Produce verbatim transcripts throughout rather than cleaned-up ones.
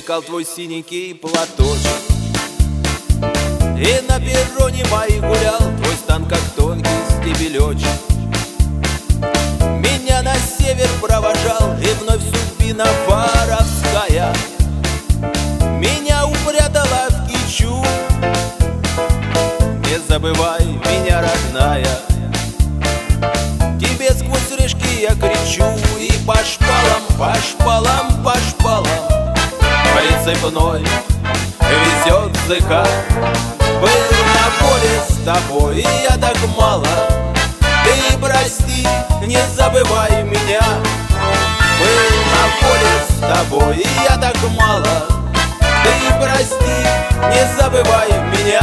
мелькал твой синенький платочек, и на перроне моей гулял твой стан, как тонкий стебелечек. Меня на север провожал, и вновь судьбина воровская меня упрятала в кичу. Не забывай меня, родная, тебе сквозь решки я кричу. И по шпалам, по шпалам, по шпалам прицепной везет зыка. Был на поле с тобой, и я так мало. Ты прости, не забывай меня. Был на поле с тобой, и я так мало. Ты прости, не забывай меня.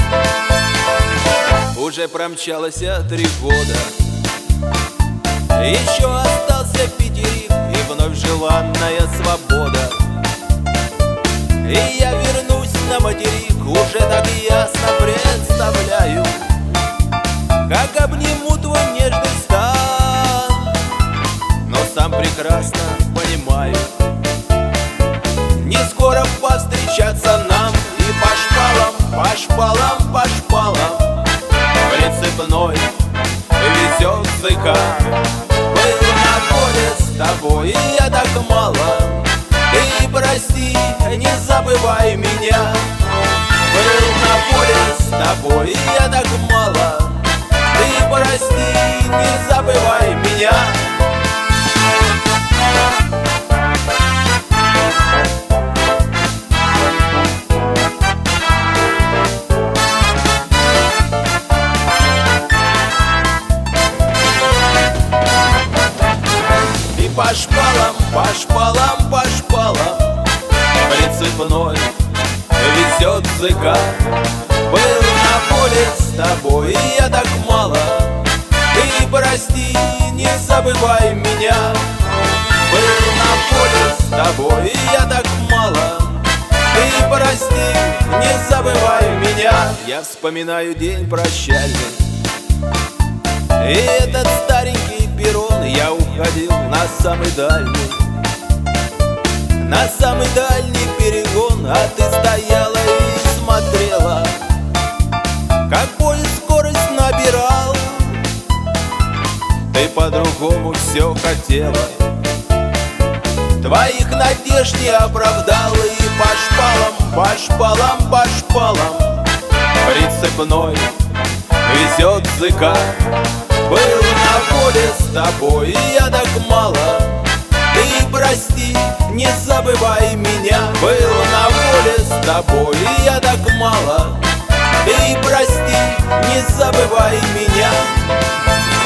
Уже промчалось три года, еще остался пятерик, и вновь желанная свобода. И я вернусь на материк, уже так ясно представляю, как обниму твой нежный стан. Но сам прекрасно понимаю, не скоро повстречаться нам. И по шпалам, по шпалам, по шпалам прицепной везет зыка. Был на поле с тобой, и я так мало. Ты прости, не забывай меня. Был на поле с тобой, и я так мало. Ты прости, не забывай меня. И по шпалам, по шпалам, по шпалам прицепной везет зыка. Был на поле с тобой, и я так мало. Ты прости, не забывай меня. Был на поле с тобой, и я так мало. Ты прости, не забывай меня. Я вспоминаю день прощальный, и этот старенький перрон. Я уходил на самый дальний, на самый дальний перегон. А ты стояла и смотрела, как поезд скорость набирал. Ты по-другому все хотела, твоих надежд не оправдал. И по шпалам, по шпалам, по шпалам прицепной везет зыка. Был на поле с тобой, и я так мало. Ты прости, не забывай меня. Был на поле с тобой, и я так мало. Ты прости, не забывай меня.